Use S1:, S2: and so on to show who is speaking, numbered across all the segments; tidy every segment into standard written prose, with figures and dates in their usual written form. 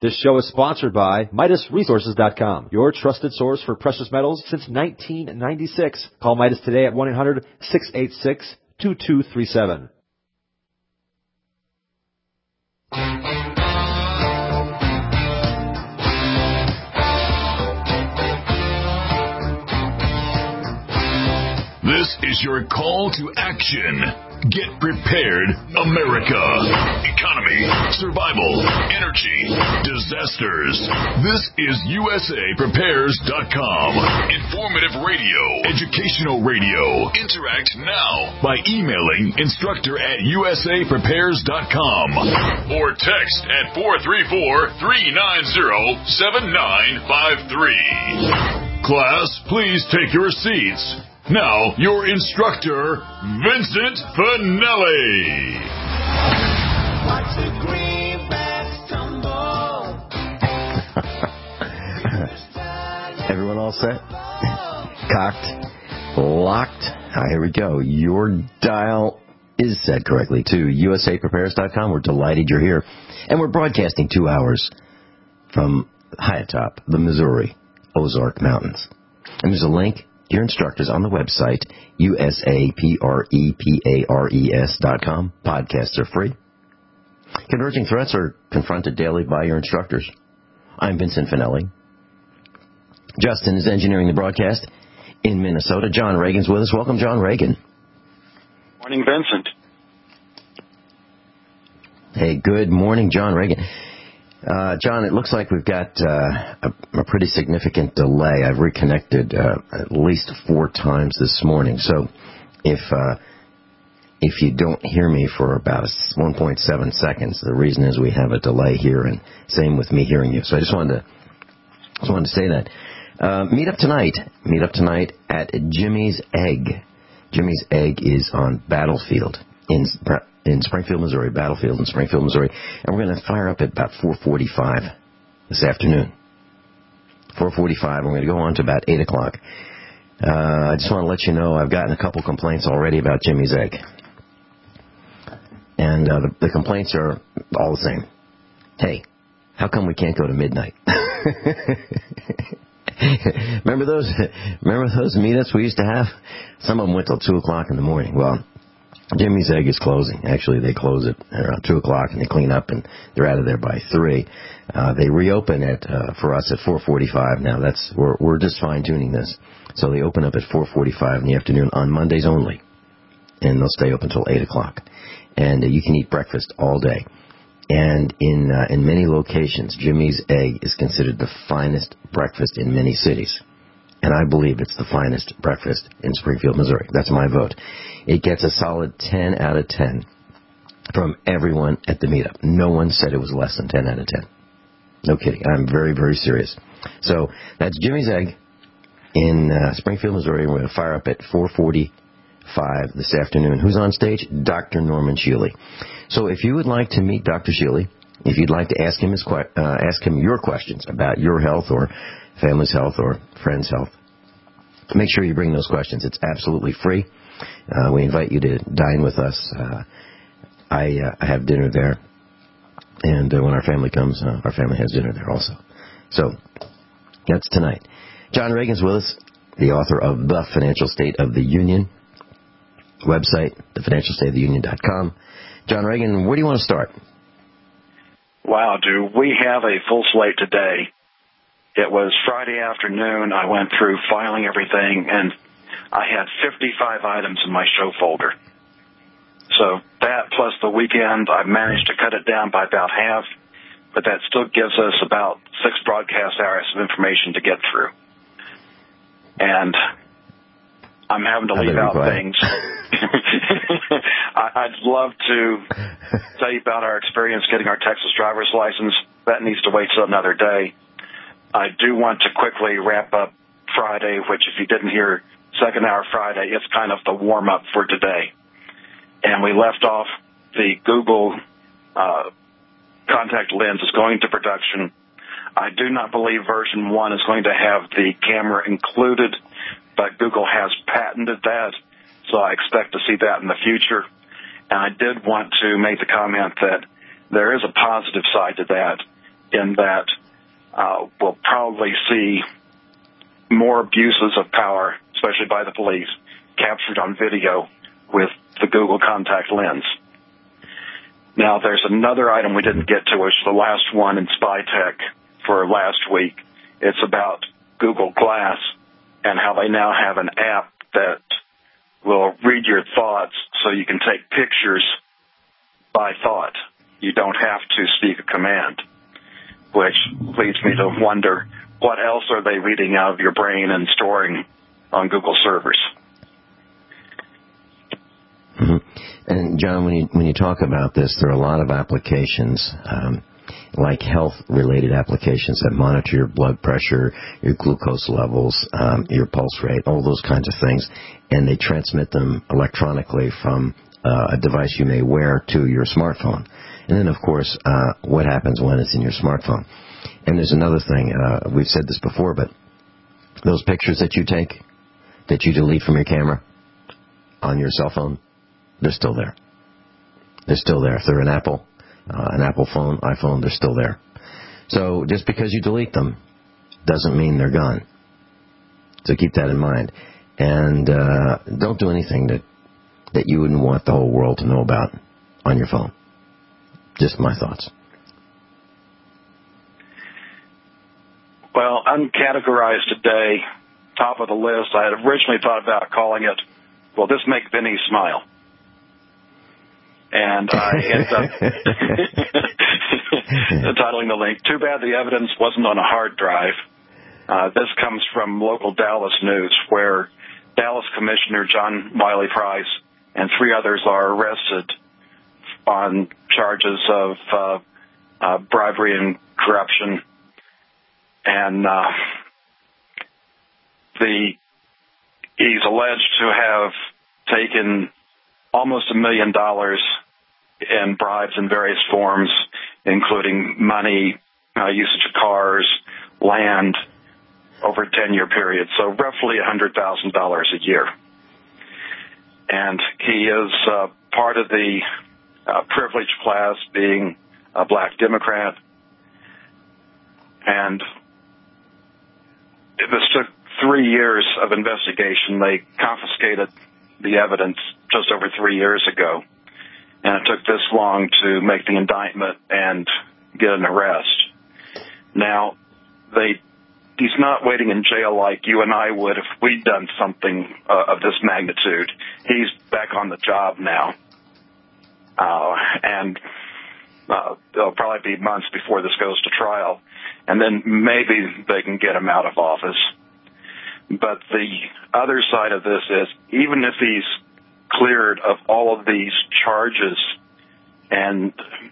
S1: This show is sponsored by MidasResources.com, your trusted source for precious metals since 1996. Call Midas today at 1-800-686-2237.
S2: This is your call to action. Get prepared, America. Economy, survival, energy, disasters. This is USAPrepares.com. Informative radio, educational radio. Interact now by emailing instructor@USAPrepares.com or text at 434-390-7953. Class, please take your seats. Now, your instructor, Vincent Finelli.
S3: Watch the greenbacks tumble.
S4: Everyone all set? Cocked? Locked? Here we go. Your dial is set correctly to USAPrepares.com. We're delighted you're here. And we're broadcasting 2 hours from high atop the Missouri Ozark Mountains. And there's a link. Your instructors on the website, USAPREPARES.com. Podcasts are free. Converging threats are confronted daily by your instructors. I'm Vincent Finelli. Justin is engineering the broadcast in Minnesota. John Reagan's with us. Welcome, John Reagan.
S5: Morning, Vincent.
S4: Hey, good morning, John Reagan. John, it looks like we've got a pretty significant delay. I've reconnected at least 4 times this morning. So if you don't hear me for about 1.7 seconds, the reason is we have a delay here, and same with me hearing you. So I just wanted to say that. Meet up tonight at Jimmy's Egg. Jimmy's Egg is on Battlefield in Springfield, Missouri, Battlefield in Springfield, Missouri. And we're going to fire up at about 4:45 this afternoon. 4:45, we're going to go on to about 8 o'clock. I just want to let you know I've gotten a couple complaints already about Jimmy's Egg. And the complaints are all the same. Hey, how come we can't go to midnight? Remember those meetups we used to have? Some of them went till 2 o'clock in the morning. Well, Jimmy's Egg is closing. Actually, they close it around 2 o'clock, and they clean up, and they're out of there by 3. They reopen it for us at 4:45. Now, we're just fine-tuning this. So they open up at 4:45 in the afternoon on Mondays only, and they'll stay open until 8 o'clock. And you can eat breakfast all day. And in many locations, Jimmy's Egg is considered the finest breakfast in many cities. And I believe it's the finest breakfast in Springfield, Missouri. That's my vote. It gets a solid 10 out of 10 from everyone at the meetup. No one said it was less than 10 out of 10. No kidding. I'm very, very serious. So that's Jimmy's Egg in Springfield, Missouri. We're going to fire up at 4:45 this afternoon. Who's on stage? Dr. Norman Shealy. So if you would like to meet Dr. Shealy, if you'd like to ask him your questions about your health or family's health or friends' health, make sure you bring those questions. It's absolutely free. We invite you to dine with us. I have dinner there, and when our family comes, our family has dinner there also. So that's tonight. John Reagan's with us, the author of The Financial State of the Union website, thefinancialstateoftheunion.com. John Reagan, where do you want to start?
S5: Wow, do we have a full slate today. It was Friday afternoon. I went through filing everything, and I had 55 items in my show folder. So that plus the weekend, I managed to cut it down by about half, but that still gives us about 6 broadcast hours of information to get through. And I'm having to leave out things. I'd love to tell you about our experience getting our Texas driver's license. That needs to wait till another day. I do want to quickly wrap up Friday, which if you didn't hear second hour Friday, it's kind of the warm-up for today. And we left off the Google contact lens is going to production. I do not believe version 1 is going to have the camera included, but Google has patented that, so I expect to see that in the future. And I did want to make the comment that there is a positive side to that. in that we'll probably see more abuses of power, especially by the police, captured on video with the Google contact lens. Now, there's another item we didn't get to, which is the last one in Spy Tech for last week. It's about Google Glass and how they now have an app that will read your thoughts so you can take pictures by thought. You don't have to speak a command, which leads me to wonder, what else are they reading out of your brain and storing on Google servers?
S4: Mm-hmm. And John, when you talk about this, there are a lot of applications, like health-related applications that monitor your blood pressure, your glucose levels, your pulse rate, all those kinds of things, and they transmit them electronically from a device you may wear to your smartphone. And then, of course, what happens when it's in your smartphone. And there's another thing, we've said this before, but those pictures that you take, that you delete from your camera on your cell phone, they're still there. They're still there. If they're an Apple phone, iPhone, they're still there. So just because you delete them doesn't mean they're gone. So keep that in mind. And don't do anything that you wouldn't want the whole world to know about on your phone. Just my thoughts.
S5: Well, uncategorized today, top of the list, I had originally thought about calling it, will this make Vinny smile? And I ended up titling the link, too bad the evidence wasn't on a hard drive. This comes from local Dallas news, where Dallas Commissioner John Wiley Price and 3 others are arrested on charges of bribery and corruption. And he's alleged to have taken almost $1 million in bribes in various forms, including money, usage of cars, land, over a 10-year period, so roughly $100,000 a year. And he is part of the privileged class, being a black Democrat. And this took 3 years of investigation. They confiscated the evidence just over 3 years ago, and it took this long to make the indictment and get an arrest. Now, he's not waiting in jail like you and I would if we'd done something of this magnitude. He's back on the job now, and there'll probably be months before this goes to trial, and then maybe they can get him out of office. But the other side of this is, even if he's cleared of all of these charges and,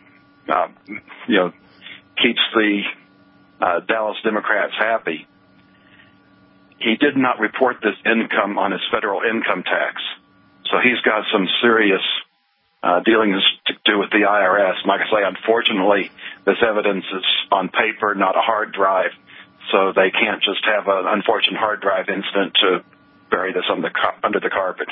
S5: keeps the Dallas Democrats happy, he did not report this income on his federal income tax. So he's got some serious dealings to do with the IRS. Like I say, unfortunately, this evidence is on paper, not a hard drive, so they can't just have an unfortunate hard drive incident to bury this under the carpet.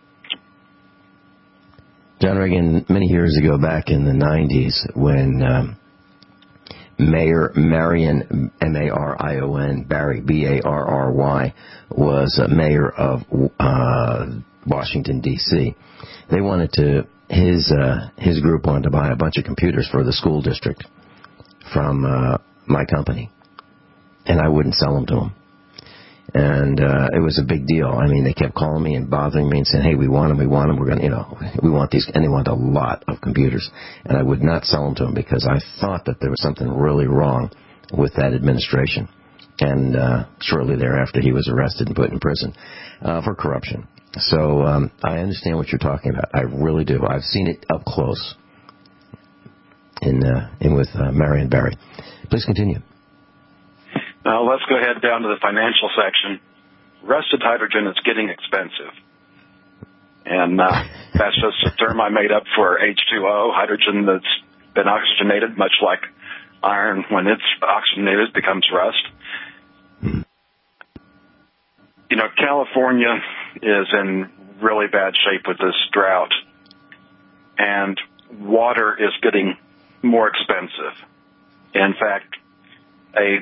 S4: John Reagan, many years ago, back in the 90s, when Mayor Marion, M-A-R-I-O-N, Barry, B-A-R-R-Y, was mayor of Washington, D.C., they wanted to, his group wanted to buy a bunch of computers for the school district from my company, and I wouldn't sell them to them. And it was a big deal. I mean, they kept calling me and bothering me and saying, hey, we want them, we're going to, we want these, and they wanted a lot of computers. And I would not sell them to them because I thought that there was something really wrong with that administration. And shortly thereafter, he was arrested and put in prison for corruption. So I understand what you're talking about. I really do. I've seen it up close in with Marion Barry. Please continue.
S5: Now, let's go ahead down to the financial section. Rusted hydrogen is getting expensive. And that's just a term I made up for H2O, hydrogen that's been oxygenated, much like iron, when it's oxygenated, becomes rust. California is in really bad shape with this drought, and water is getting more expensive. In fact, a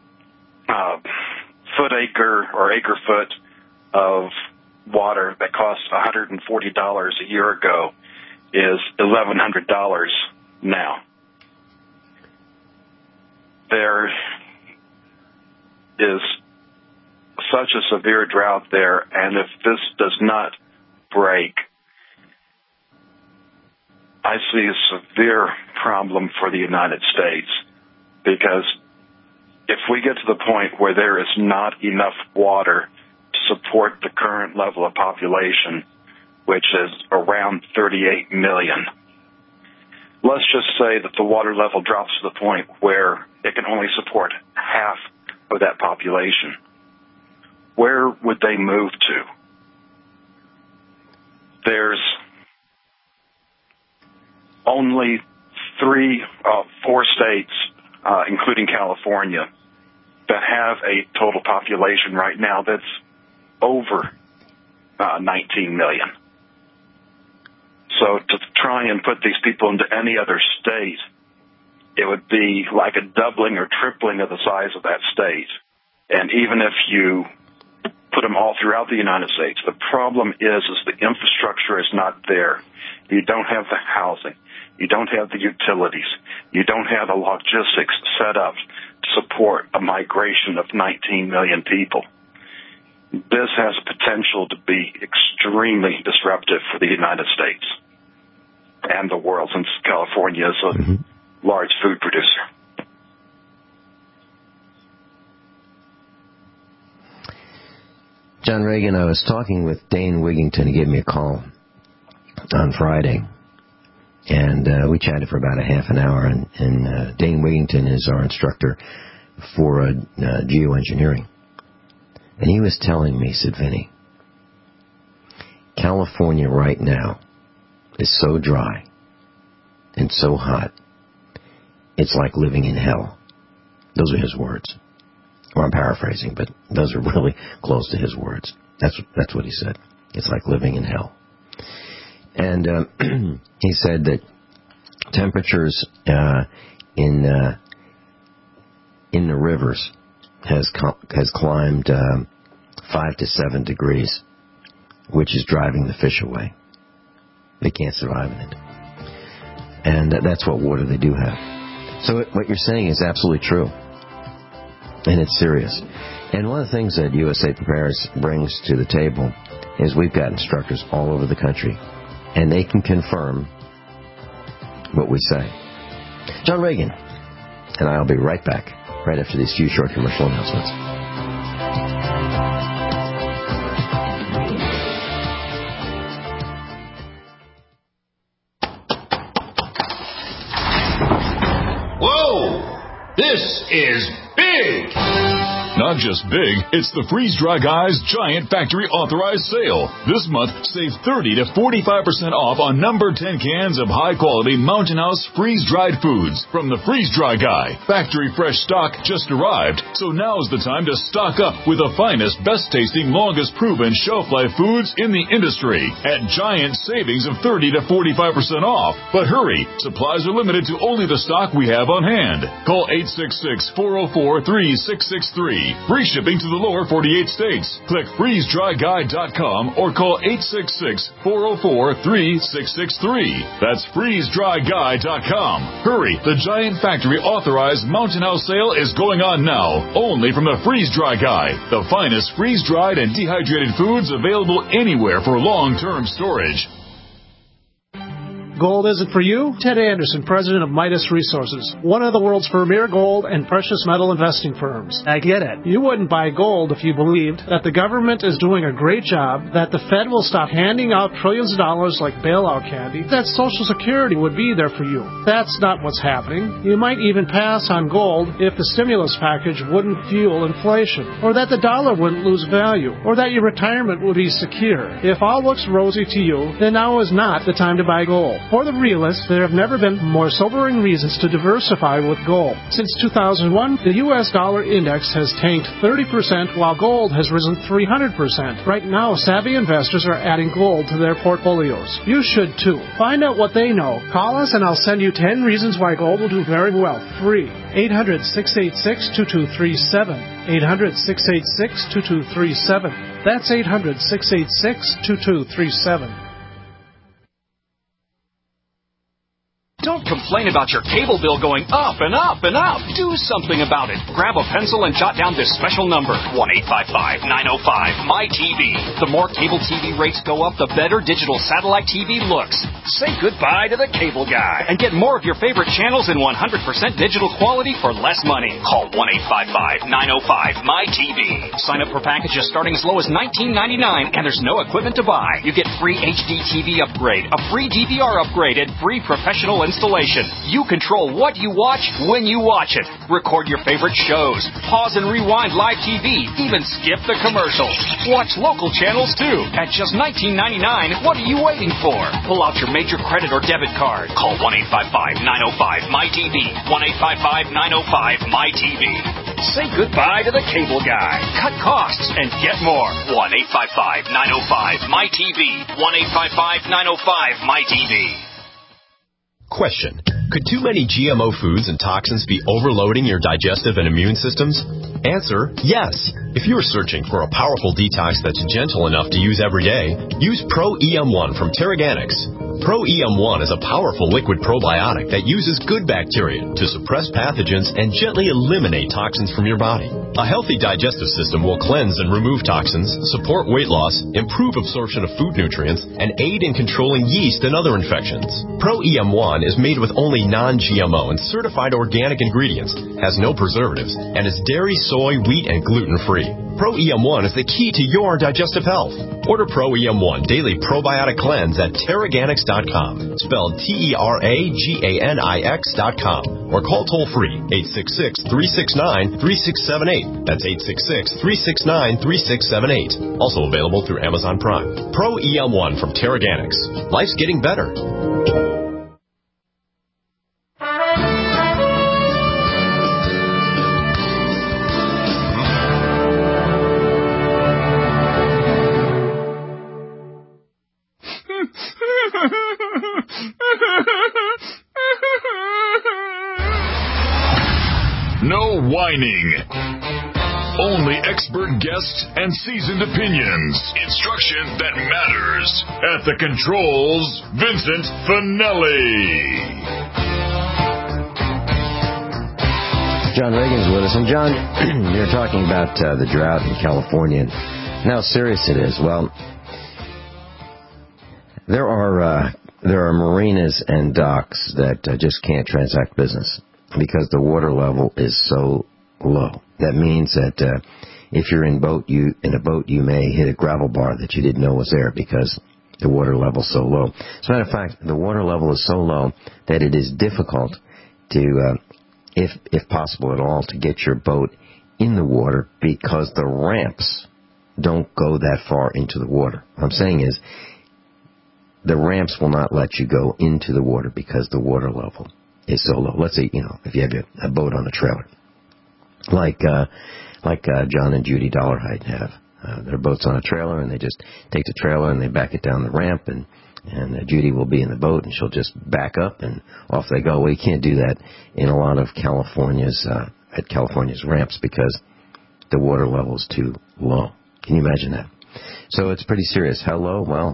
S5: foot acre or acre foot of water that cost $140 a year ago is $1,100 now. There is such a severe drought there, and if this does not break, I see a severe problem for the United States, because if we get to the point where there is not enough water to support the current level of population, which is around 38 million, let's just say that the water level drops to the point where it can only support half of that population. Where would they move to? There's only 4 states, including California, that have a total population right now that's over 19 million. So to try and put these people into any other state, it would be like a doubling or tripling of the size of that state. And even if you put them all throughout the United States, the problem is the infrastructure is not there. You don't have the housing. You don't have the utilities. You don't have the logistics set up to support a migration of 19 million people. This has potential to be extremely disruptive for the United States and the world, since California is a large food producer.
S4: John Reagan, I was talking with Dane Wigington. He gave me a call on Friday, and we chatted for about a half an hour, and Dane Wigington is our instructor for geoengineering. And he was telling me, he said, Vinny, California right now is so dry and so hot, it's like living in hell. Those are his words. Or I'm paraphrasing, but those are really close to his words. That's what he said. It's like living in hell. And he said that temperatures in the rivers has climbed 5 to 7 degrees, which is driving the fish away. They can't survive in it. And that's what water they do have. So what you're saying is absolutely true. And it's serious. And one of the things that USA Prepares brings to the table is we've got instructors all over the country, and they can confirm what we say. John Reagan and I'll be right back, right after these few short commercial announcements.
S2: Whoa! This is big! Not just big, it's the Freeze Dry Guy's Giant Factory Authorized Sale. This month, save 30 to 45% off on number 10 cans of high-quality Mountain House freeze-dried foods from the Freeze Dry Guy. Factory fresh stock just arrived, so now's the time to stock up with the finest, best-tasting, longest-proven shelf-life foods in the industry at giant savings of 30 to 45% off. But hurry, supplies are limited to only the stock we have on hand. Call 866-404-3663. Free shipping to the lower 48 states. Click freezedryguy.com or call 866-404-3663. That's freezedryguy.com. Hurry, the Giant Factory Authorized Mountain House Sale is going on now, only from the Freeze Dry Guy, the finest freeze-dried and dehydrated foods available anywhere for long-term storage.
S6: Gold isn't for you? Ted Anderson, president of Midas Resources, one of the world's premier gold and precious metal investing firms. I get it. You wouldn't buy gold if you believed that the government is doing a great job, that the Fed will stop handing out trillions of dollars like bailout candy, that Social Security would be there for you. That's not what's happening. You might even pass on gold if the stimulus package wouldn't fuel inflation, or that the dollar wouldn't lose value, or that your retirement would be secure. If all looks rosy to you, then now is not the time to buy gold. For the realist, there have never been more sobering reasons to diversify with gold. Since 2001, the U.S. dollar index has tanked 30%, while gold has risen 300%. Right now, savvy investors are adding gold to their portfolios. You should too. Find out what they know. Call us and I'll send you 10 reasons why gold will do very well, free. 800-686-2237. 800-686-2237. That's 800-686-2237.
S7: Don't complain about your cable bill going up and up and up. Do something about it. Grab a pencil and jot down this special number, 1-855-905-MY-TV. The more cable TV rates go up, the better digital satellite TV looks. Say goodbye to the cable guy and get more of your favorite channels in 100% digital quality for less money. Call 1-855-905-MY-TV. Sign up for packages starting as low as $19.99, and there's no equipment to buy. You get free HD TV upgrade, a free DVR upgrade, and free professional installation. You control what you watch when you watch it. Record your favorite shows. Pause and rewind live TV. Even skip the commercials. Watch local channels too. At just $19.99, what are you waiting for? Pull out your major credit or debit card. Call 1-855-905-MY-TV. 1-855-905-MY-TV. Say goodbye to the cable guy. Cut costs and get more. 1-855-905-MY-TV. 1-855-905-MY-TV.
S8: Question. Could too many GMO foods and toxins be overloading your digestive and immune systems? Answer, yes. If you're searching for a powerful detox that's gentle enough to use every day, use Pro-EM1 from Terraganics. Pro-EM1 is a powerful liquid probiotic that uses good bacteria to suppress pathogens and gently eliminate toxins from your body. A healthy digestive system will cleanse and remove toxins, support weight loss, improve absorption of food nutrients, and aid in controlling yeast and other infections. Pro-EM1 is made with only non-GMO and certified organic ingredients, has no preservatives, and is dairy, soy, wheat, and gluten-free. Pro-EM1 is the key to your digestive health. Order Pro-EM1 Daily Probiotic Cleanse at Terraganics.com, spelled Terraganix.com, or call toll-free 866-369-3678. That's 866-369-3678. Also available through Amazon Prime. Pro-EM1 from Terraganics. Life's getting better.
S2: No whining. Only expert guests and seasoned opinions. Instruction that matters. At the controls, Vincent Finelli.
S4: John Reagan's with us. And John, you're talking about the drought in California and how serious it is. Well, there are marinas and docks that just can't transact business because the water level is so low. That means that if you're in a boat, you may hit a gravel bar that you didn't know was there because the water level is so low. As a matter of fact, the water level is so low that it is difficult to, if possible at all, to get your boat in the water because the ramps don't go that far into the water. What I'm saying is the ramps will not let you go into the water because the water level is so low. Let's say, if you have a boat on a trailer, like John and Judy Dollarhide have. Their boat's on a trailer, and they just take the trailer and they back it down the ramp, and Judy will be in the boat, and she'll just back up, and off they go. Well, you can't do that in a lot of California's ramps because the water level is too low. Can you imagine that? So it's pretty serious. How low? Well,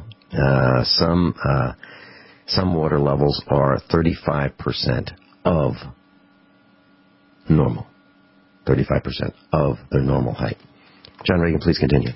S4: some water levels are 35% of normal. 35% of their normal height. John Reagan, please continue.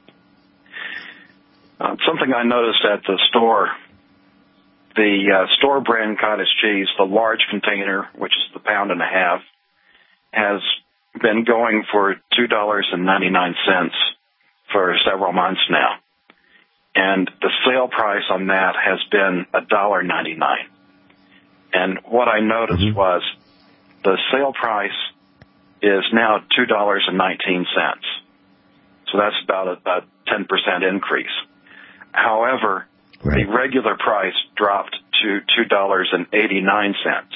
S5: Something I noticed at the store, the store brand cottage cheese, the large container, which is the pound and a half, has been going for $2.99 for several months now. And the sale price on that has been $1.99. And what I noticed was the sale price is now $2.19. So that's about a 10% increase. However, the regular price dropped to $2.89.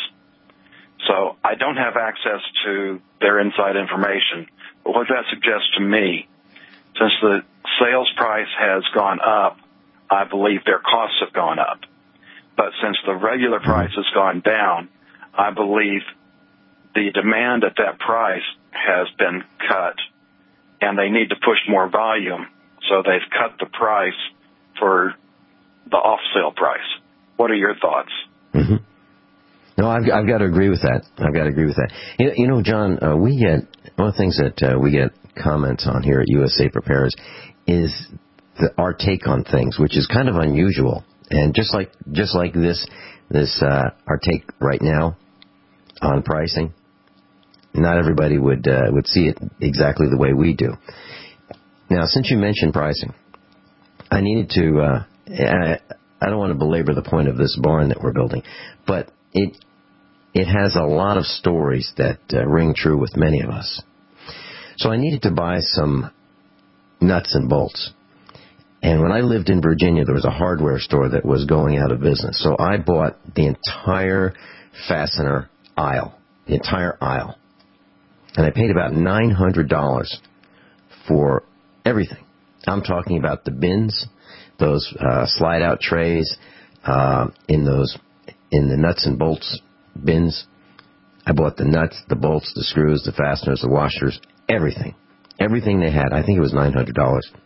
S5: So I don't have access to their inside information. But what that suggests to me, since the sales price has gone up, I believe their costs have gone up. But since the regular price has gone down, I believe the demand at that price has been cut, and they need to push more volume, so they've cut the price for the off-sale price. What are your thoughts?
S4: Mm-hmm. No, I've got to agree with that. You know, John, we get one of the things that we get comments on here at USA Prepares is our take on things, which is kind of unusual. And just like this our take right now on pricing, not everybody would see it exactly the way we do. Now, since you mentioned pricing, I needed to. I don't want to belabor the point of this barn that we're building, but it has a lot of stories that ring true with many of us. So I needed to buy some nuts and bolts. And when I lived in Virginia, there was a hardware store that was going out of business. So I bought the entire fastener aisle, the entire aisle. And I paid about $900 for everything. I'm talking about the bins, those slide-out trays, in the nuts and bolts bins. I bought the nuts, the bolts, the screws, the fasteners, the washers, everything. Everything they had. I think it was $900.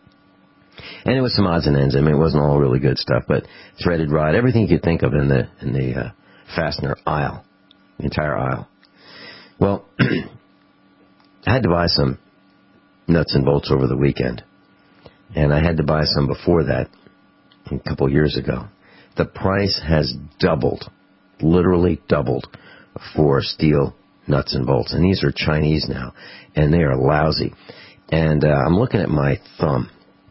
S4: And it was some odds and ends. I mean, it wasn't all really good stuff, but threaded rod, everything you could think of in the fastener aisle, the entire aisle. Well, I had to buy some nuts and bolts over the weekend, and I had to buy some before that a couple years ago. The price has doubled, literally doubled, for steel nuts and bolts, and these are Chinese now, and they are lousy. And I'm looking at my thumb,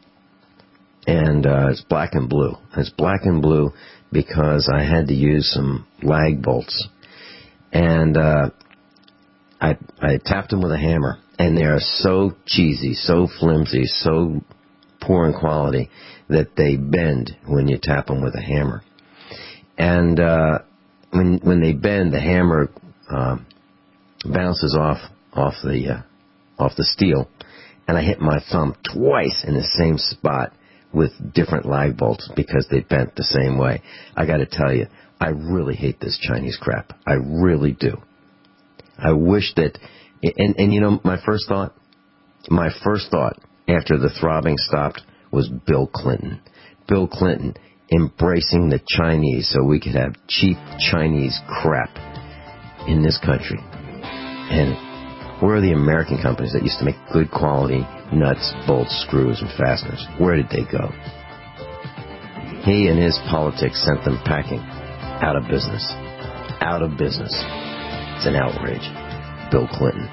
S4: and it's black and blue. It's black and blue because I had to use some lag bolts, and I tapped them with a hammer, and they are so cheesy, so flimsy, so poor in quality that they bend when you tap them with a hammer. And when they bend, the hammer bounces off the steel, and I hit my thumb twice in the same spot with different lag bolts because they bent the same way. I got to tell you, I really hate this Chinese crap. I really do. I wish that, and you know, my first thought after the throbbing stopped was Bill Clinton. Bill Clinton embracing the Chinese so we could have cheap Chinese crap in this country. And where are the American companies that used to make good quality nuts, bolts, screws, and fasteners? Where did they go? He and his politics sent them packing. Out of business. Out of business. It's an outrage. Bill Clinton.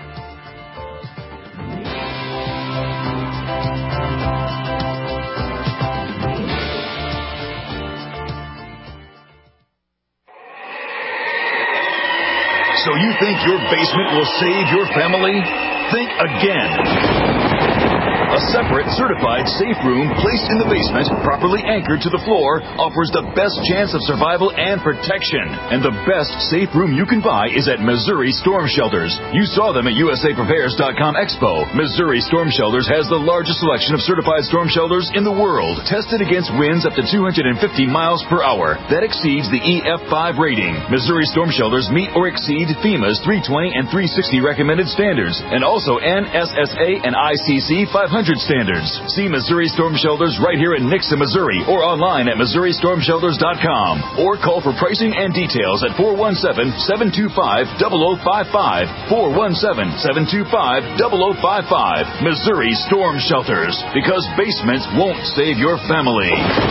S2: So you think your basement will save your family? Think again. A separate, certified safe room placed in the basement, properly anchored to the floor, offers the best chance of survival and protection. And the best safe room you can buy is at Missouri Storm Shelters. You saw them at USAPrepares.com Expo. Missouri Storm Shelters has the largest selection of certified storm shelters in the world, tested against winds up to 250 miles per hour. That exceeds the EF5 rating. Missouri Storm Shelters meet or exceed FEMA's 320 and 360 recommended standards, and also NSSA and ICC 500 standards. See Missouri Storm Shelters right here in Nixa, Missouri, or online at MissouriStormShelters.com, or call for pricing and details at 417-725-0055, 417-725-0055. Missouri Storm Shelters, because basements won't save your family.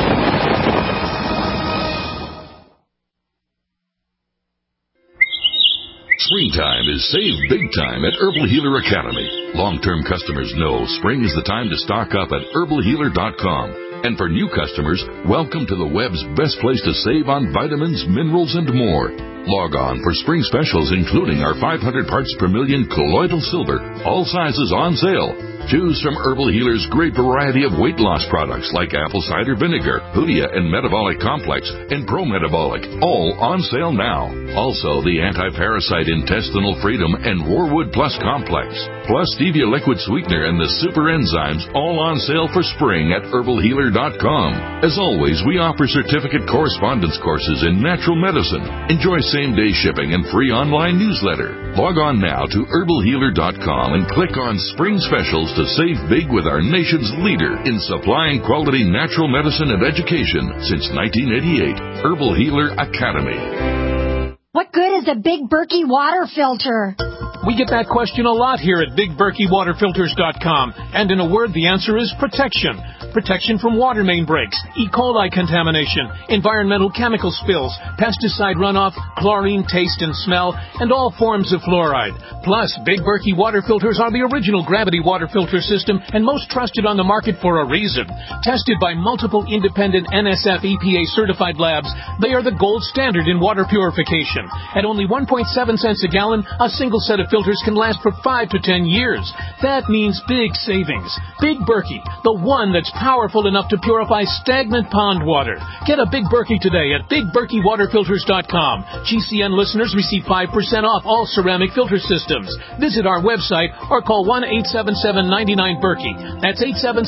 S9: Springtime is save big time at Herbal Healer Academy. Long-term customers know spring is the time to stock up at herbalhealer.com. And for new customers, welcome to the web's best place to save on vitamins, minerals, and more. Log on for spring specials including our 500 parts per million colloidal silver, all sizes on sale. Choose from Herbal Healer's great variety of weight loss products like apple cider vinegar, Hoodia and Metabolic Complex, and Pro Metabolic, all on sale now. Also, the Anti-Parasite Intestinal Freedom and Warwood Plus Complex, plus Stevia Liquid Sweetener and the Super Enzymes, all on sale for spring at herbalhealer.com. As always, we offer certificate correspondence courses in natural medicine. Enjoy same-day shipping and free online newsletter. Log on now to herbalhealer.com and click on Spring Specials to save big with our nation's leader in supplying quality natural medicine and education since 1988, Herbal Healer Academy.
S10: What good is a Big Berkey water filter?
S11: We get that question a lot here at BigBerkeyWaterFilters.com. And in a word, the answer is protection. Protection from water main breaks, E. coli contamination, environmental chemical spills, pesticide runoff, chlorine taste and smell, and all forms of fluoride. Plus, Big Berkey water filters are the original gravity water filter system and most trusted on the market for a reason. Tested by multiple independent NSF EPA certified labs, they are the gold standard in water purification. At only 1.7 cents a gallon, a single set of filters can last for 5 to 10 years. That means big savings. Big Berkey, the one that's powerful enough to purify stagnant pond water. Get a Big Berkey today at BigBerkeyWaterFilters.com. GCN listeners receive 5% off all ceramic filter systems. Visit our website or call 1-877-99-BERKEY. That's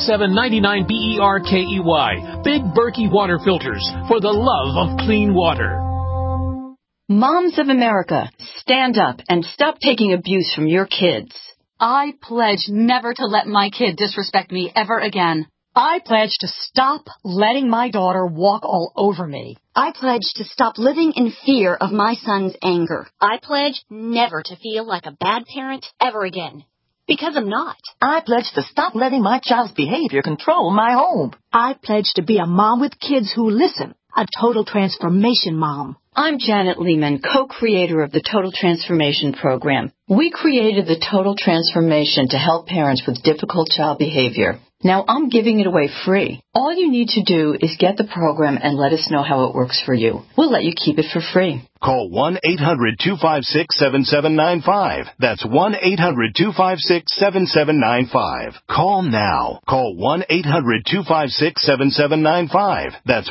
S11: 877-99-BERKEY. Big Berkey Water Filters, for the love of clean water.
S12: Moms of America, stand up and stop taking abuse from your kids.
S13: I pledge never to let my kid disrespect me ever again.
S10: I pledge to stop letting my daughter walk all over me.
S14: I pledge to stop living in fear of my son's anger.
S15: I pledge never to feel like a bad parent ever again. Because I'm not.
S16: I pledge to stop letting my child's behavior control my home.
S10: I pledge to be a mom with kids who listen. A total transformation mom.
S12: I'm Janet Lehman, co-creator of the Total Transformation Program. We created the Total Transformation to help parents with difficult child behavior. Now I'm giving it away free. All you need to do is get the program and let us know how it works for you. We'll let you keep it for free.
S17: Call 1-800-256-7795. That's 1-800-256-7795. Call now. Call 1-800-256-7795. That's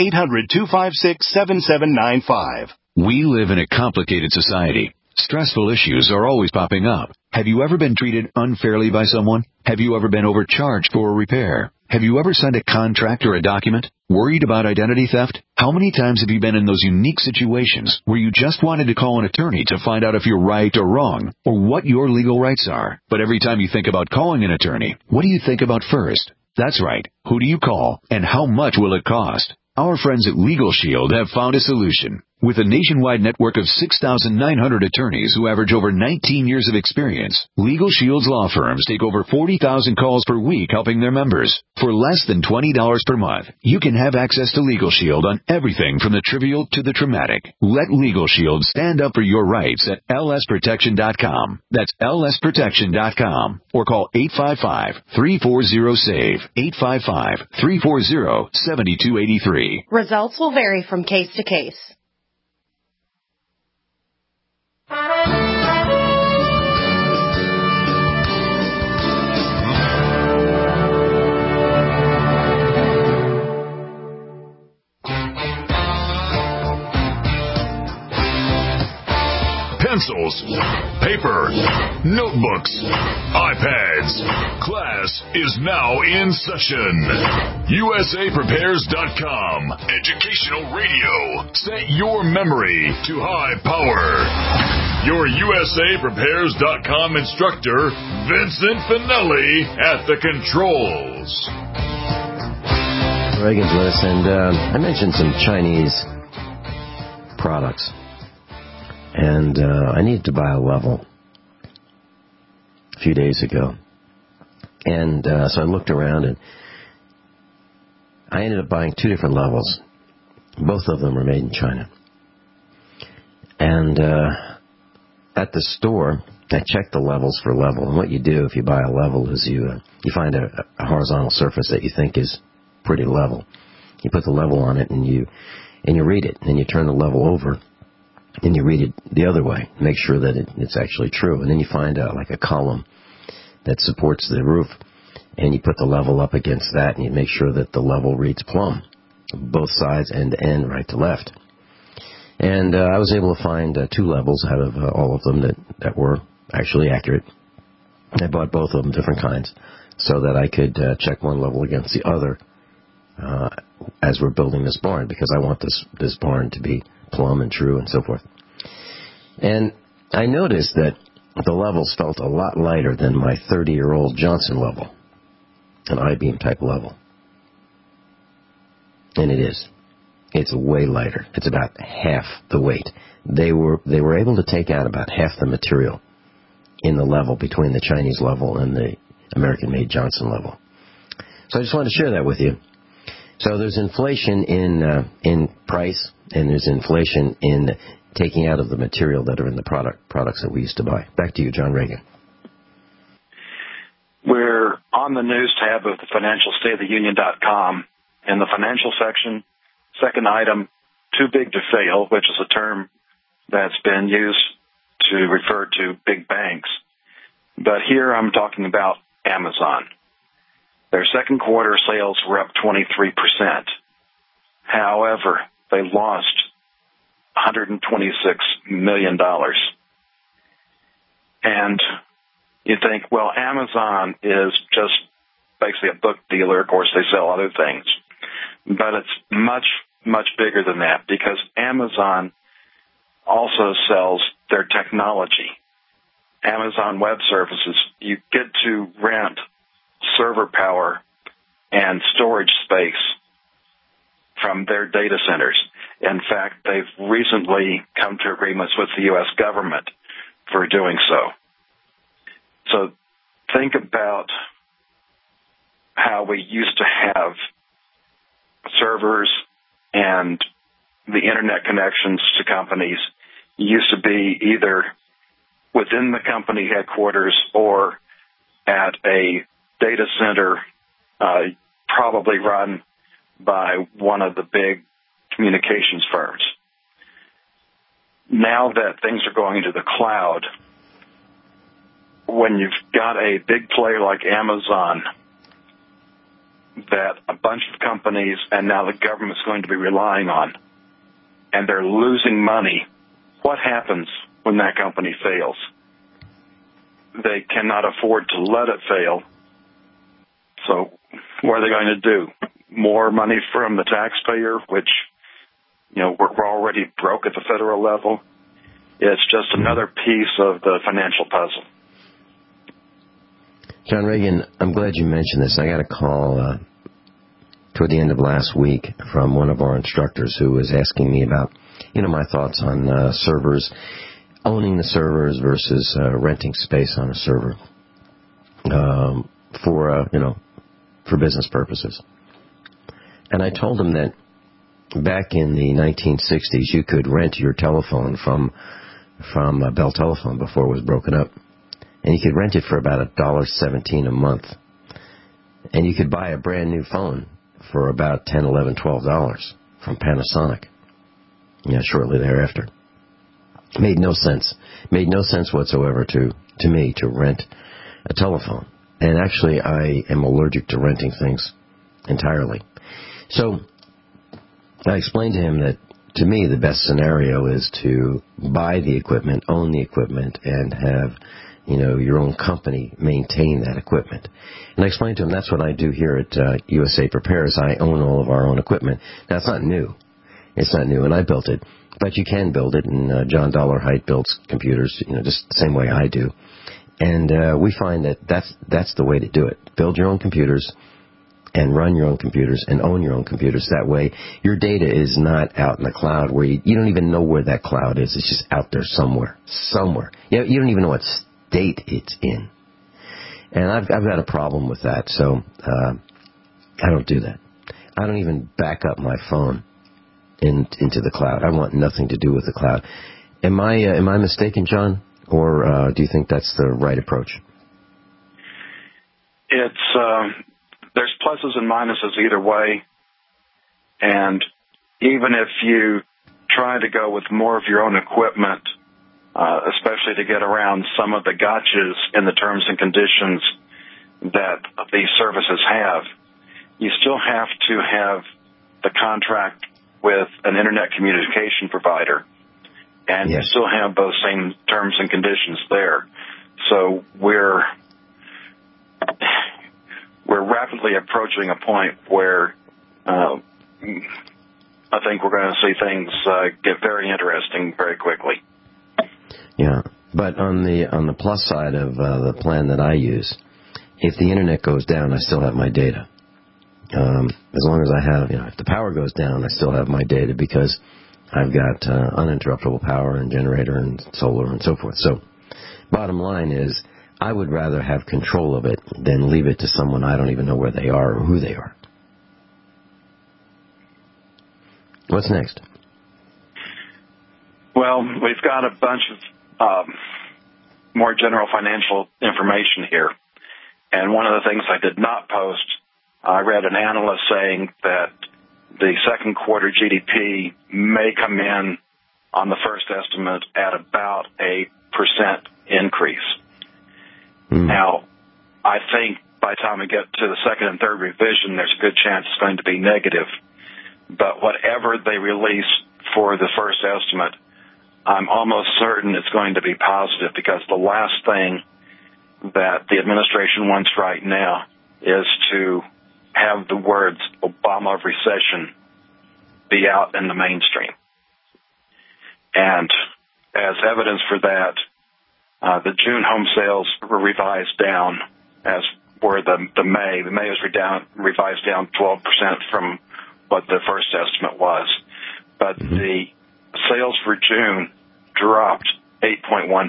S17: 1-800-256-7795.
S18: We live in a complicated society. Stressful issues are always popping up. Have you ever been treated unfairly by someone? Have you ever been overcharged for a repair? Have you ever signed a contract or a document? Worried about identity theft? How many times have you been in those unique situations where you just wanted to call an attorney to find out if you're right or wrong, or what your legal rights are? But every time you think about calling an attorney, what do you think about first? That's right. Who do you call, and how much will it cost? Our friends at Legal Shield have found a solution. With a nationwide network of 6,900 attorneys who average over 19 years of experience, Legal Shield's law firms take over 40,000 calls per week helping their members. For less than $20 per month, you can have access to Legal Shield on everything from the trivial to the traumatic. Let Legal Shield stand up for your rights at lsprotection.com. That's lsprotection.com. Or call 855-340-SAVE, 855-340-7283.
S19: Results will vary from case to case.
S2: Pencils, paper, notebooks, iPads. Class is now in session. USAPrepares.com. Educational radio. Set your memory to high power. Your USAPrepares.com instructor, Vincent Finelli, at the controls.
S4: Reagan's with us, and I mentioned some Chinese products. And I needed to buy a level a few days ago. And so I looked around, and I ended up buying 2 different levels. Both of them are made in China. And at the store, I checked the levels for level. And what you do if you buy a level is you find a horizontal surface that you think is pretty level. You put the level on it, and you read it. And you turn the level over, and you read it the other way. Make sure that it's actually true. And then you find like a column that supports the roof, and you put the level up against that, and you make sure that the level reads plumb, both sides, end to end, right to left. And I was able to find 2 levels out of all of them that were actually accurate. I bought both of them, different kinds, so that I could check one level against the other as we're building this barn, because I want this barn to be plumb and true and so forth. And I noticed that the levels felt a lot lighter than my 30-year-old Johnson level, an I-beam type level. And it is. It's way lighter. It's about half the weight. They were able to take out about half the material in the level between the Chinese level and the American-made Johnson level. So I just wanted to share that with you. So there's inflation in price, and there's inflation in taking out of the material that are in the products that we used to buy. Back to you, John Reagan.
S5: We're on the news tab of the financialstateoftheunion.com. In the financial section, second item, too big to fail, which is a term that's been used to refer to big banks. But here I'm talking about Amazon. Their second quarter sales were up 23%. However, they lost $126 million. And you think, well, Amazon is just basically a book dealer. Of course, they sell other things. But it's much, much bigger than that, because Amazon also sells their technology. Amazon Web Services, you get to rent server power and storage space from their data centers. In fact, they've recently come to agreements with the U.S. government for doing so. So think about how we used to have servers and the internet connections to companies used to be either within the company headquarters or at a data center, probably run by one of the big communications firms. Now that things are going to the cloud, when you've got a big player like Amazon that a bunch of companies and now the government's going to be relying on, and they're losing money, what happens when that company fails? They cannot afford to let it fail. So what are they going to do? More money from the taxpayer, which, we're already broke at the federal level? It's just another piece of the financial puzzle.
S4: John Reagan, I'm glad you mentioned this. I got a call toward the end of last week from one of our instructors who was asking me about, my thoughts on servers, owning the servers versus renting space on a server for business purposes. And I told him that back in the 1960s, you could rent your telephone from Bell Telephone before it was broken up. And you could rent it for about $1.17 a month. And you could buy a brand new phone for about $10, $11, $12 from Panasonic. Shortly thereafter. Made no sense. Made no sense whatsoever to me to rent a telephone. And actually, I am allergic to renting things entirely. So I explained to him that, to me, the best scenario is to buy the equipment, own the equipment, and have your own company maintain that equipment. And I explained to him that's what I do here at USA Prepares. I own all of our own equipment. Now, it's not new. It's not new, and I built it. But you can build it, and John Dollarhide builds computers, just the same way I do. And we find that that's the way to do it. Build your own computers and run your own computers and own your own computers. That way, your data is not out in the cloud where you don't even know where that cloud is. It's just out there somewhere. You don't even know what state it's in. And I've got a problem with that, so I don't do that. I don't even back up my phone into the cloud. I want nothing to do with the cloud. Am I mistaken, John, or do you think that's the right approach?
S5: It's there's pluses and minuses either way, and even if you try to go with more of your own equipment, especially to get around some of the gotchas in the terms and conditions that these services have. You still have to have the contract with an internet communication provider, and you still have those same terms and conditions there. So we're rapidly approaching a point where I think we're going to see things get very interesting very quickly.
S4: Yeah, but on the plus side of the plan that I use, if the internet goes down, I still have my data. As long as I have, if the power goes down, I still have my data because I've got uninterruptible power and generator and solar and so forth. So, bottom line is, I would rather have control of it than leave it to someone I don't even know where they are or who they are. What's next?
S5: Well, we've got a bunch of more general financial information here. And one of the things I did not post, I read an analyst saying that the second quarter GDP may come in on the first estimate at about a % increase. Now, I think by the time we get to the second and third revision, there's a good chance it's going to be negative. But whatever they release for the first estimate, I'm almost certain it's going to be positive, because the last thing that the administration wants right now is to have the words Obama recession be out in the mainstream. And as evidence for that, the June home sales were revised down, as were the May. The May was revised down 12% from what the first estimate was. But the sales for June dropped 8.1%.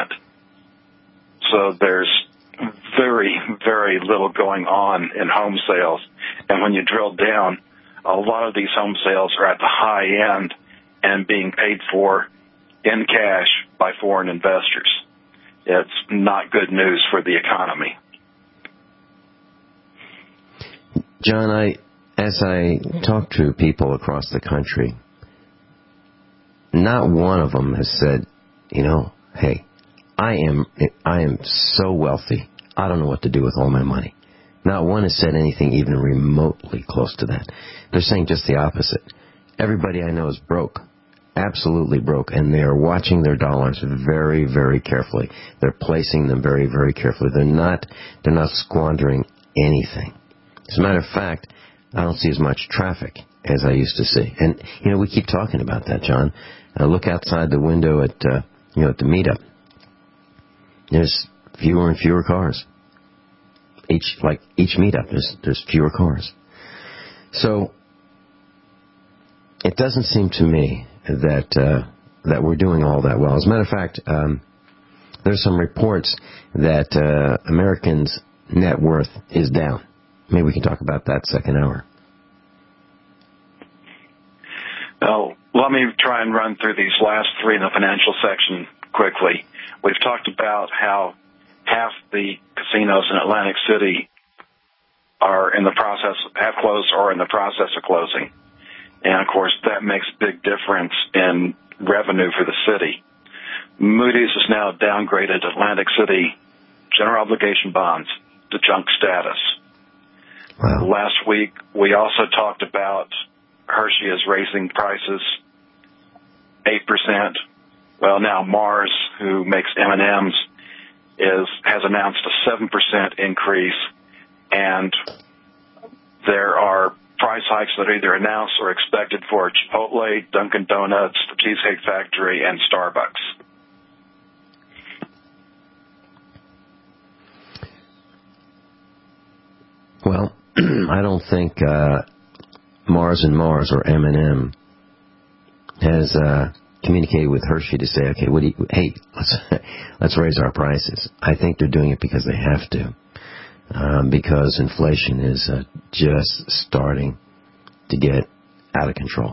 S5: So there's very, very little going on in home sales. And when you drill down, a lot of these home sales are at the high end and being paid for in cash by foreign investors. It's not good news for the economy.
S4: John, as I talk to people across the country, not one of them has said, hey, I am so wealthy, I don't know what to do with all my money. Not one has said anything even remotely close to that. They're saying just the opposite. Everybody I know is broke, absolutely broke, and they are watching their dollars very, very carefully. They're placing them very, very carefully. They're not squandering anything. As a matter of fact, I don't see as much traffic as I used to see. And, we keep talking about that, John. Look outside the window at the meetup. There's fewer and fewer cars. Each meetup, there's fewer cars. So, it doesn't seem to me that we're doing all that well. As a matter of fact, there's some reports that Americans' net worth is down. Maybe we can talk about that second hour.
S5: Well, let me try and run through these last three in the financial section quickly. We've talked about how half the casinos in Atlantic City are have closed or in the process of closing. And, of course, that makes a big difference in revenue for the city. Moody's has now downgraded Atlantic City general obligation bonds to junk status. Wow. Last week, we also talked about Hershey is raising prices 8%. Well, now Mars, who makes M&Ms, has announced a 7% increase, and there are price hikes that are either announced or expected for Chipotle, Dunkin' Donuts, the Cheesecake Factory, and Starbucks.
S4: Well, I don't think Mars and Mars or M&M has communicated with Hershey to say, okay, let's raise our prices. I think they're doing it because they have to, because inflation is just starting to get out of control.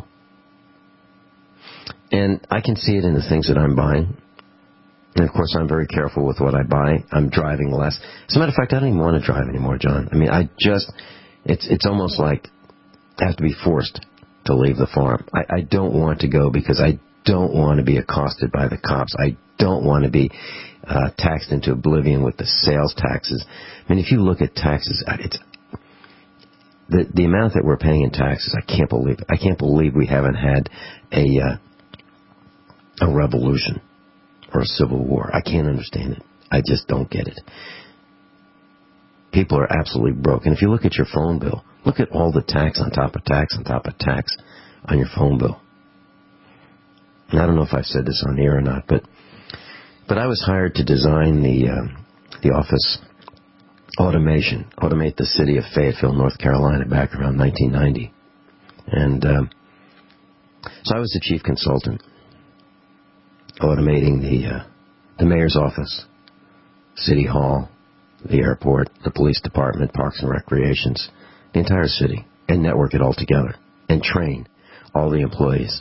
S4: And I can see it in the things that I'm buying. And, of course, I'm very careful with what I buy. I'm driving less. As a matter of fact, I don't even want to drive anymore, John. I mean, it's almost like I have to be forced to leave the farm. I don't want to go because I don't want to be accosted by the cops. I don't want to be taxed into oblivion with the sales taxes. I mean, if you look at taxes, it's the amount that we're paying in taxes. I can't believe it. I can't believe we haven't had a revolution or a civil war. I can't understand it. I just don't get it. People are absolutely broke. And if you look at your phone bill, look at all the tax on top of tax on top of tax on your phone bill. And I don't know if I've said this on the air or not, but I was hired to design the office automate the city of Fayetteville, North Carolina, back around 1990. And so I was the chief consultant, automating the mayor's office, city hall, the airport, the police department, parks and recreations, the entire city, and network it all together, and train all the employees.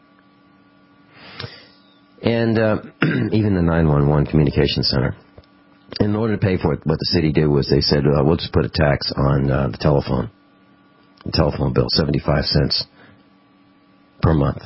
S4: And even the 911 communication center. In order to pay for it, what the city did was they said, we'll just put a tax on the telephone bill, 75 cents per month.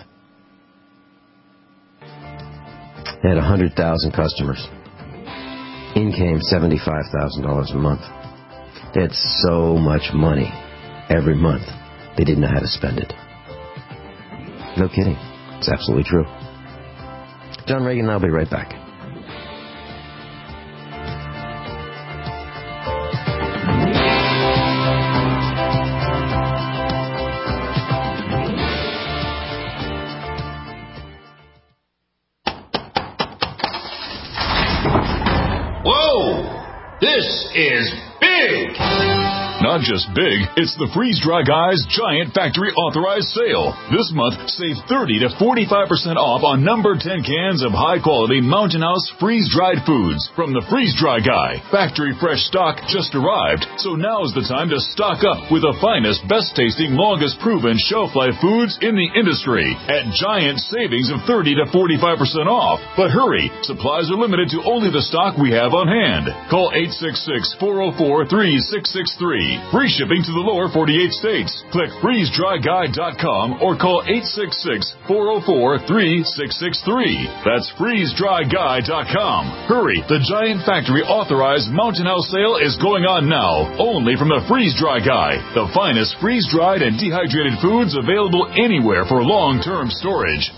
S4: They had 100,000 customers. In came $75,000 a month. They had so much money every month, they didn't know how to spend it. No kidding. It's absolutely true. John Reagan and I'll be right back.
S2: This is big! Not just big, it's the Freeze Dry Guys Giant Factory Authorized Sale. This month, save 30 to 45% off on number 10 cans of high-quality Mountain House freeze-dried foods from the Freeze Dry Guy. Factory fresh stock just arrived, so now's the time to stock up with the finest, best-tasting, longest-proven shelf-life foods in the industry at giant savings of 30 to 45% off. But hurry, supplies are limited to only the stock we have on hand. Call 866-404-3663. Free shipping to the lower 48 states. Click freezedryguy.com or call 866-404-3663. That's freezedryguy.com. Hurry, the Giant Factory Authorized Mountain House sale is going on now, only from the Freeze Dry Guy, the finest freeze-dried and dehydrated foods available anywhere for long-term storage.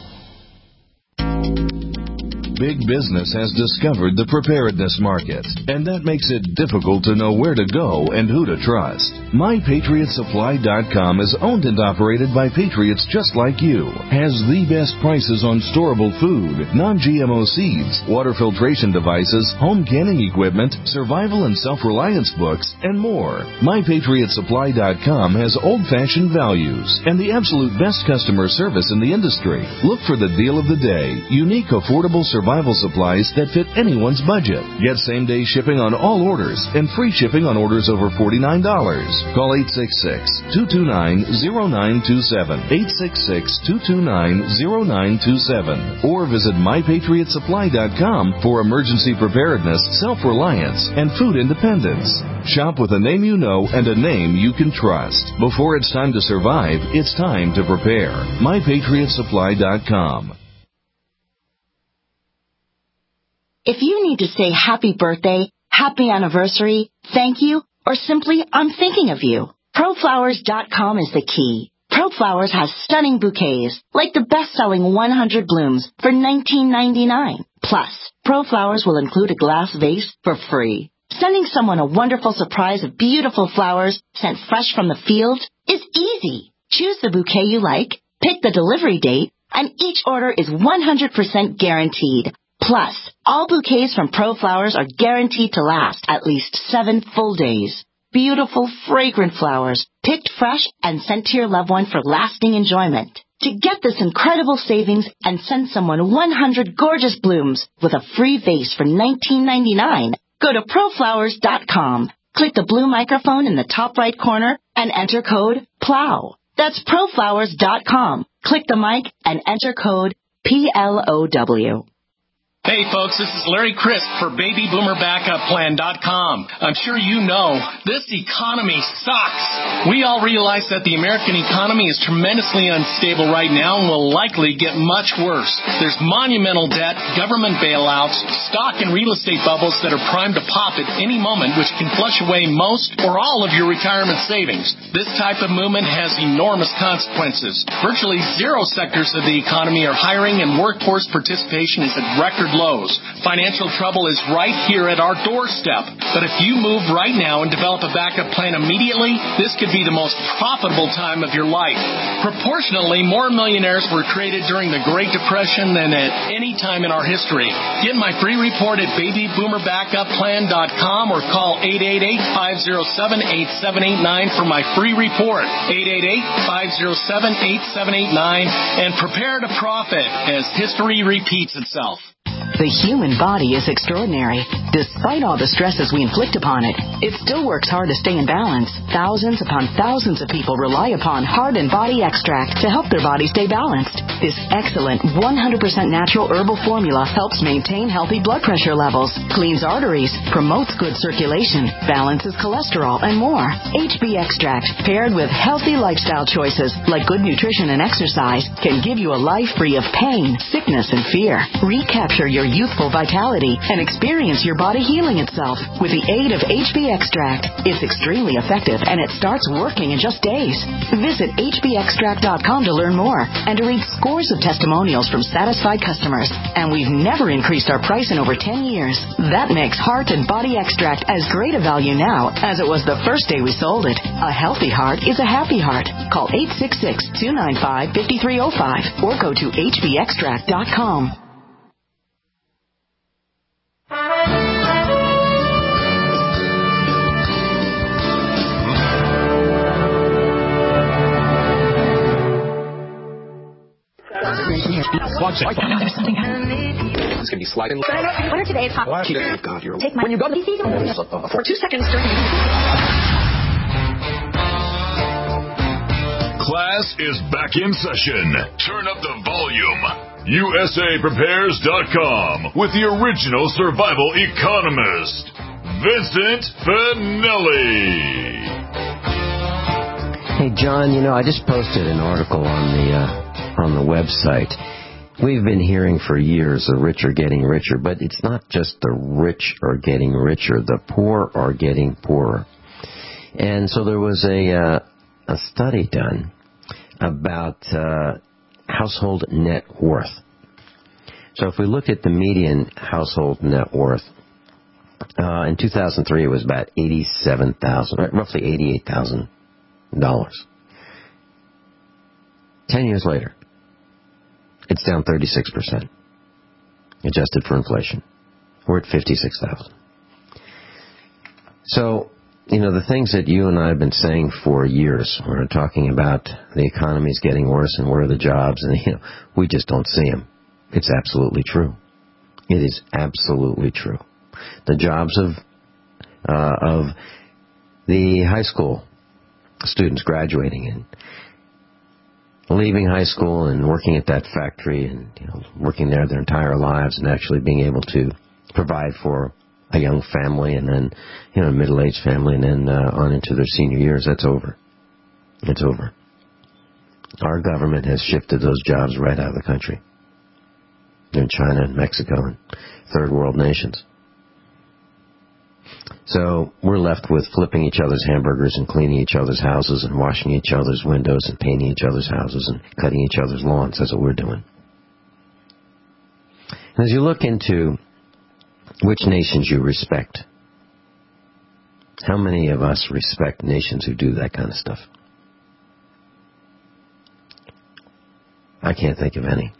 S20: Big business has discovered the preparedness market, and that makes it difficult to know where to go and who to trust. MyPatriotSupply.com is owned and operated by patriots just like you, has the best prices on storable food, non-GMO seeds, water filtration devices, home canning equipment, survival and self-reliance books, and more. MyPatriotSupply.com has old-fashioned values and the absolute best customer service in the industry. Look for the deal of the day, unique, affordable survival supplies that fit anyone's budget. Get same-day shipping on all orders and free shipping on orders over $49. Call 866-229-0927, 866-229-0927, or visit MyPatriotSupply.com for emergency preparedness, self-reliance, and food independence. Shop with a name you know and a name you can trust. Before it's time to survive, it's time to prepare. MyPatriotSupply.com.
S10: If you need to say happy birthday, happy anniversary, thank you, or simply I'm thinking of you, ProFlowers.com is the key. ProFlowers has stunning bouquets, like the best-selling 100 blooms for $19.99. Plus, ProFlowers will include a glass vase for free. Sending someone a wonderful surprise of beautiful flowers sent fresh from the field is easy. Choose the bouquet you like, pick the delivery date, and each order is 100% guaranteed. Plus, all bouquets from ProFlowers are guaranteed to last at least 7 full days. Beautiful, fragrant flowers, picked fresh and sent to your loved one for lasting enjoyment. To get this incredible savings and send someone 100 gorgeous blooms with a free vase for $19.99, go to ProFlowers.com. Click the blue microphone in the top right corner and enter code PLOW. That's ProFlowers.com. Click the mic and enter code PLOW.
S21: Hey folks, this is Larry Crisp for BabyBoomerBackupPlan.com. I'm sure you know this economy sucks. We all realize that the American economy is tremendously unstable right now and will likely get much worse. There's monumental debt, government bailouts, stock and real estate bubbles that are primed to pop at any moment, which can flush away most or all of your retirement savings. This type of movement has enormous consequences. Virtually zero sectors of the economy are hiring, and workforce participation is at record lows. Financial trouble is right here at our doorstep. But if you move right now and develop a backup plan immediately, this could be the most profitable time of your life. Proportionally, more millionaires were created during the Great Depression than at any time in our history. Get my free report at BabyBoomerBackupPlan.com or call 888-507-8789 for my free report. 888-507-8789 and prepare to profit as history repeats itself.
S22: The human body is extraordinary. Despite all the stresses we inflict upon it, it still works hard to stay in balance. Thousands upon thousands of people rely upon Heart and Body Extract to help their body stay balanced. This excellent 100% natural herbal formula helps maintain healthy blood pressure levels, cleans arteries, promotes good circulation, balances cholesterol, and more. HB Extract, paired with healthy lifestyle choices like good nutrition and exercise, can give you a life free of pain, sickness, and fear. Recapture your youthful vitality and experience your body healing itself with the aid of HB Extract. It's extremely effective and it starts working in just days. Visit hbextract.com to learn more and to read scores of testimonials from satisfied customers. And we've never increased our price in over 10 years. That makes Heart and Body Extract as great a value now as it was the first day we sold it. A healthy heart is a happy heart. Call 866-295-5305 or go to hbextract.com.
S23: It's going to be sliding.
S24: What are today's hot?
S23: Oh, God, you're...
S24: Take my...
S23: When you go to...
S24: For 2 seconds during...
S2: Class is back in session. Turn up the volume. USAPrepares.com with the original survival economist, Vincent Finelli.
S4: Hey, John, I just posted an article on the website. We've been hearing for years the rich are getting richer, but it's not just the rich are getting richer. The poor are getting poorer. And so there was a study done about household net worth. So if we look at the median household net worth, in 2003 it was about $87,000, right? Roughly $88,000. 10 years later, it's down 36%, adjusted for inflation. We're at $56,000. So, the things that you and I have been saying for years, we're talking about the economy's getting worse and where are the jobs, and we just don't see them. It's absolutely true. It is absolutely true. The jobs of the high school students graduating and leaving high school and working at that factory and working there their entire lives and actually being able to provide for a young family and then a middle-aged family and then on into their senior years, that's over. It's over. Our government has shifted those jobs right out of the country. They're in China and Mexico and third world nations. So we're left with flipping each other's hamburgers and cleaning each other's houses and washing each other's windows and painting each other's houses and cutting each other's lawns. That's what we're doing. And as you look into which nations you respect, how many of us respect nations who do that kind of stuff? I can't think of any.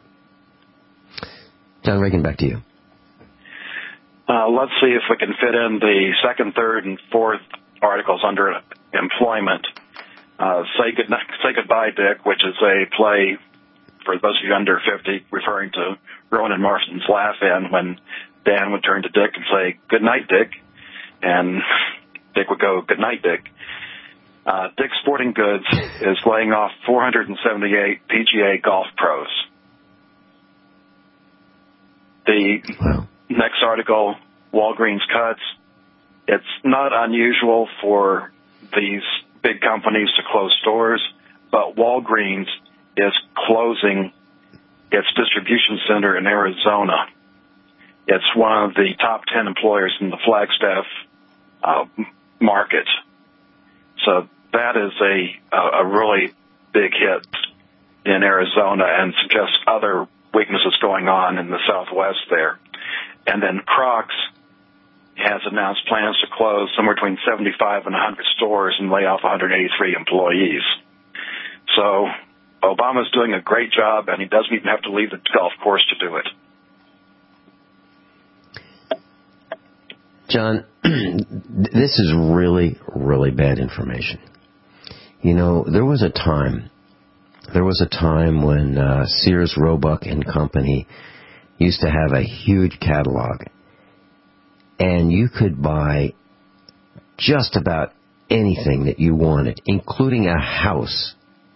S4: John Reagan, back to you.
S5: Let's see if we can fit in the second, third, and fourth articles under employment. Say Goodbye, Dick, which is a play for those of you under 50, referring to Rowan Marston's laugh-in when Dan would turn to Dick and say, "Good night, Dick," and Dick would go, "Good night, Dick." Dick's Sporting Goods is laying off 478 PGA golf pros. The next article, Walgreens cuts. It's not unusual for these big companies to close stores, but Walgreens is closing its distribution center in Arizona. It's one of the top 10 employers in the Flagstaff market. So that is a really big hit in Arizona and suggests other weaknesses going on in the Southwest there. And then Crocs has announced plans to close somewhere between 75 and 100 stores and lay off 183 employees. So Obama's doing a great job, and he doesn't even have to leave the golf course to do it.
S4: John, this is really, really bad information. You know, there was a time when Sears, Roebuck and Company used to have a huge catalog, and you could buy just about anything that you wanted, including a house,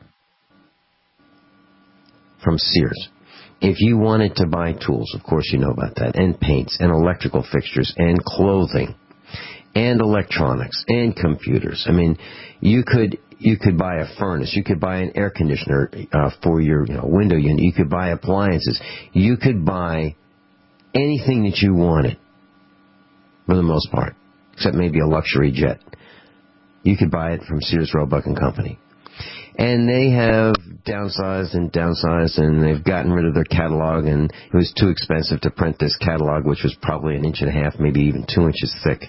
S4: from Sears. If you wanted to buy tools, of course you know about that, and paints, and electrical fixtures, and clothing, and electronics, and computers. I mean, you could buy a furnace, you could buy an air conditioner for your window unit, you could buy appliances, you could buy anything that you wanted, for the most part, except maybe a luxury jet. You could buy it from Sears, Roebuck and Company. And they have downsized, and they've gotten rid of their catalog, and it was too expensive to print this catalog, which was probably 1.5 inches, maybe even 2 inches thick.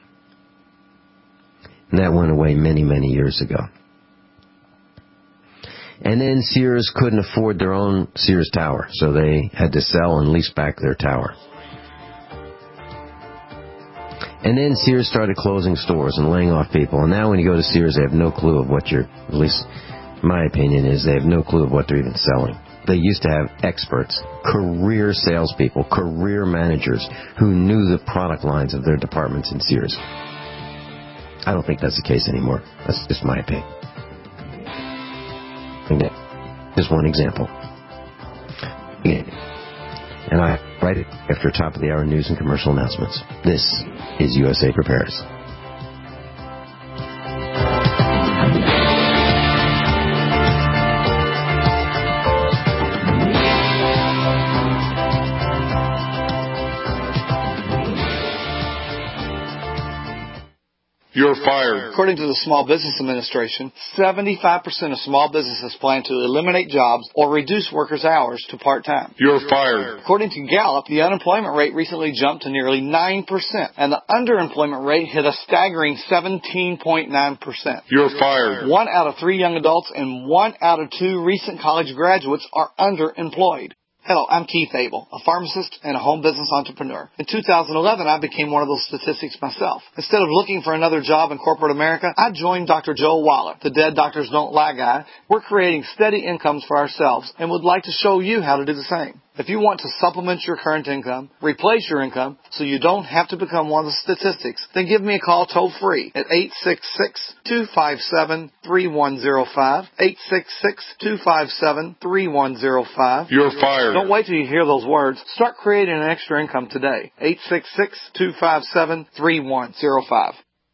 S4: And that went away many, many years ago. And then Sears couldn't afford their own Sears Tower, so they had to sell and lease back their tower. And then Sears started closing stores and laying off people. And now when you go to Sears, they have no clue of what at least my opinion is, they have no clue of what they're even selling. They used to have experts, career salespeople, career managers who knew the product lines of their departments in Sears. I don't think that's the case anymore. That's just my opinion. Just one example. And I write it after top of the hour news and commercial announcements. This is USA Prepares.
S1: You're fired. According to the Small Business Administration, 75% of small businesses plan to eliminate jobs or reduce workers' hours to part-time. You're fired. According to Gallup, the unemployment rate recently jumped to nearly 9%, and the underemployment rate hit a staggering 17.9%. You're fired. 1 out of 3 young adults and 1 out of 2 recent college graduates are underemployed. Hello, I'm Keith Abel, a pharmacist and a home business entrepreneur. In 2011, I became one of those statistics myself. Instead of looking for another job in corporate America, I joined Dr. Joel Waller, the Dead Doctors Don't Lie guy. We're creating steady incomes for ourselves and would like to show you how to do the same. If you want to supplement your current income, replace your income, so you don't have to become one of the statistics, then give me a call toll-free at 866-257-3105, 866-257-3105. You're fired. Don't wait till you hear those words. Start creating an extra income today. 866-257-3105.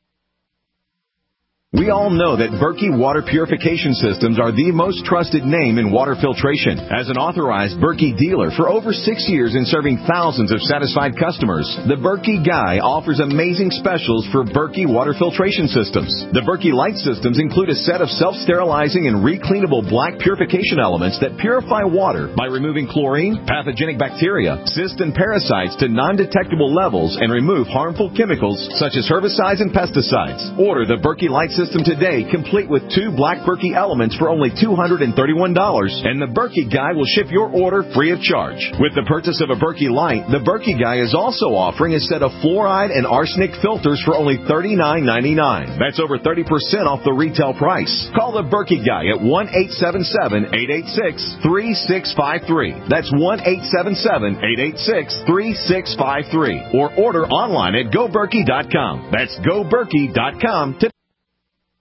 S3: We all know that Berkey Water Purification Systems are the most trusted name in water filtration. As an authorized Berkey dealer for over 6 years and serving thousands of satisfied customers, the Berkey Guy offers amazing specials for Berkey Water Filtration Systems. The Berkey Light Systems include a set of self-sterilizing and recleanable black purification elements that purify water by removing chlorine, pathogenic bacteria, cysts, and parasites to non-detectable levels and remove harmful chemicals such as herbicides and pesticides. Order the Berkey Light System today, complete with 2 black Berkey elements for only $231, and the Berkey Guy will ship your order free of charge. With the purchase of a Berkey Light, the Berkey Guy is also offering a set of fluoride and arsenic filters for only $39.99. That's over 30% off the retail price. Call the Berkey Guy at 1-877-886-3653. That's 1-877-886-3653. Or order online at GoBerkey.com. That's GoBerkey.com today.